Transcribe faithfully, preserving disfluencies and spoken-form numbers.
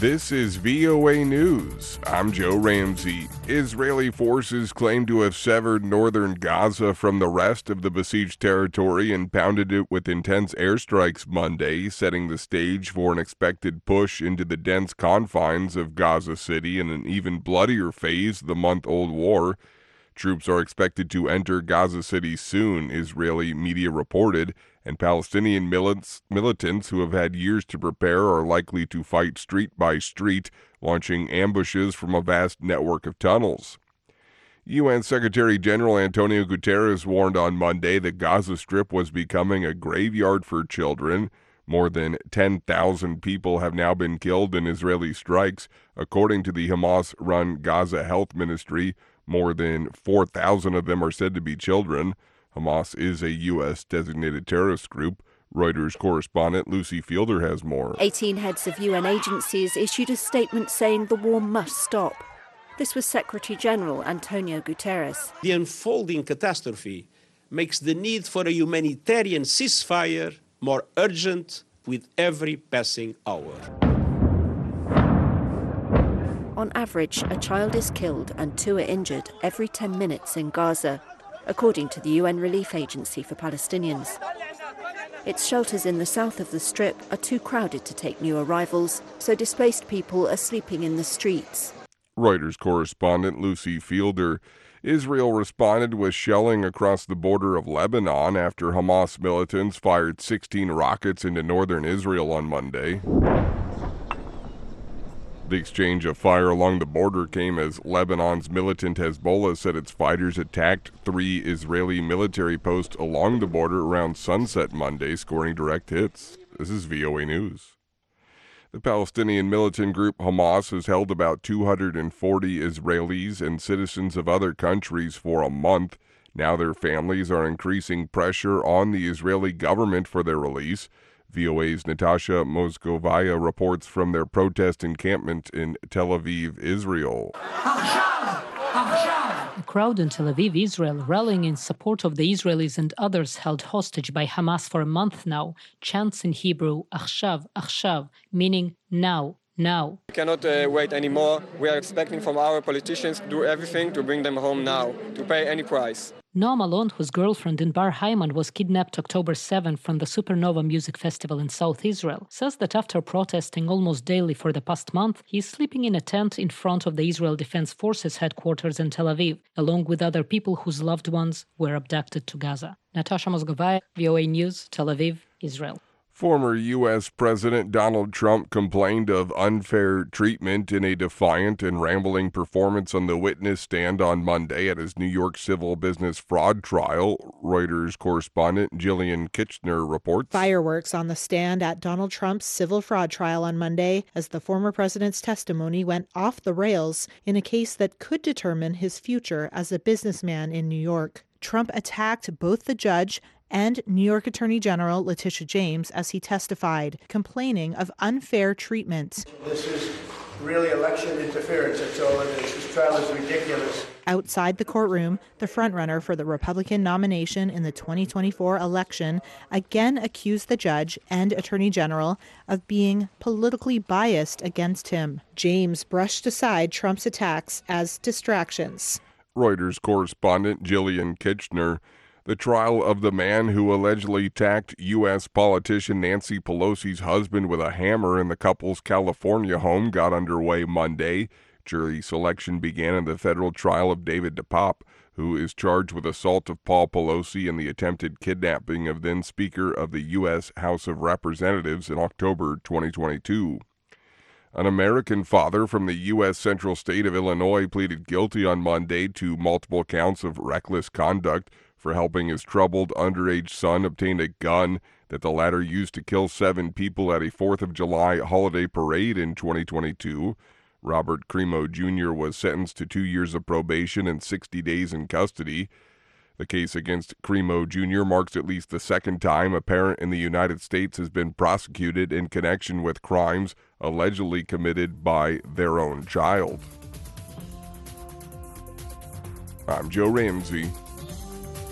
This is V O A News. I'm Joe Ramsey. Israeli forces claim to have severed northern Gaza from the rest of the besieged territory and pounded it with intense airstrikes Monday, setting the stage for an expected push into the dense confines of Gaza City in an even bloodier phase of the month-old war. Troops are expected to enter Gaza City soon, Israeli media reported, and Palestinian militants, militants who have had years to prepare are likely to fight street by street, launching ambushes from a vast network of tunnels. U N Secretary General Antonio Guterres warned on Monday that Gaza Strip was becoming a graveyard for children. More than ten thousand people have now been killed in Israeli strikes, according to the Hamas-run Gaza Health Ministry. More than four thousand of them are said to be children. Hamas is a U S designated terrorist group. Reuters correspondent Lucy Fielder has more. eighteen heads of U N agencies issued a statement saying the war must stop. This was Secretary General Antonio Guterres. The unfolding catastrophe makes the need for a humanitarian ceasefire more urgent with every passing hour. On average, a child is killed and two are injured every ten minutes in Gaza, according to the U N Relief Agency for Palestinians. Its shelters in the south of the Strip are too crowded to take new arrivals, so displaced people are sleeping in the streets. Reuters correspondent Lucy Fielder. Israel responded with shelling across the border of Lebanon after Hamas militants fired sixteen rockets into northern Israel on Monday. The exchange of fire along the border came as Lebanon's militant Hezbollah said its fighters attacked three Israeli military posts along the border around sunset Monday, scoring direct hits. This is V O A News. The Palestinian militant group Hamas has held about two hundred forty Israelis and citizens of other countries for a month. Now their families are increasing pressure on the Israeli government for their release. V O A's Natasha Moskovaya reports from their protest encampment in Tel Aviv, Israel. A crowd in Tel Aviv, Israel, rallying in support of the Israelis and others held hostage by Hamas for a month now, chants in Hebrew, Achshav, Achshav, meaning now, now. We cannot uh, wait anymore. We are expecting from our politicians to do everything to bring them home now, to pay any price. Noam Alon, whose girlfriend Inbar Hayman was kidnapped October seventh from the Supernova Music Festival in South Israel, says that after protesting almost daily for the past month, he is sleeping in a tent in front of the Israel Defense Forces headquarters in Tel Aviv, along with other people whose loved ones were abducted to Gaza. Natasha Moskovaya, V O A News, Tel Aviv, Israel. Former U S President Donald Trump complained of unfair treatment in a defiant and rambling performance on the witness stand on Monday at his New York civil business fraud trial. Reuters correspondent Jillian Kitchener reports. Fireworks on the stand at Donald Trump's civil fraud trial on Monday as the former president's testimony went off the rails in a case that could determine his future as a businessman in New York. Trump attacked both the judge and New York Attorney General Letitia James as he testified, complaining of unfair treatment. This is really election interference. That's all it is. This trial is ridiculous. Outside the courtroom, the frontrunner for the Republican nomination in the twenty twenty-four election again accused the judge and Attorney General of being politically biased against him. James brushed aside Trump's attacks as distractions. Reuters correspondent Jillian Kitchener. The trial of the man who allegedly attacked U S politician Nancy Pelosi's husband with a hammer in the couple's California home got underway Monday. Jury selection began in the federal trial of David DePape, who is charged with assault of Paul Pelosi and the attempted kidnapping of then Speaker of the U S House of Representatives in October twenty twenty-two. An American father from the U S central state of Illinois pleaded guilty on Monday to multiple counts of reckless conduct for helping his troubled underage son obtain a gun that the latter used to kill seven people at a fourth of July holiday parade in twenty twenty-two. Robert Crimo Junior was sentenced to two years of probation and sixty days in custody. The case against Crimo Junior marks at least the second time a parent in the United States has been prosecuted in connection with crimes allegedly committed by their own child. I'm Joe Ramsey.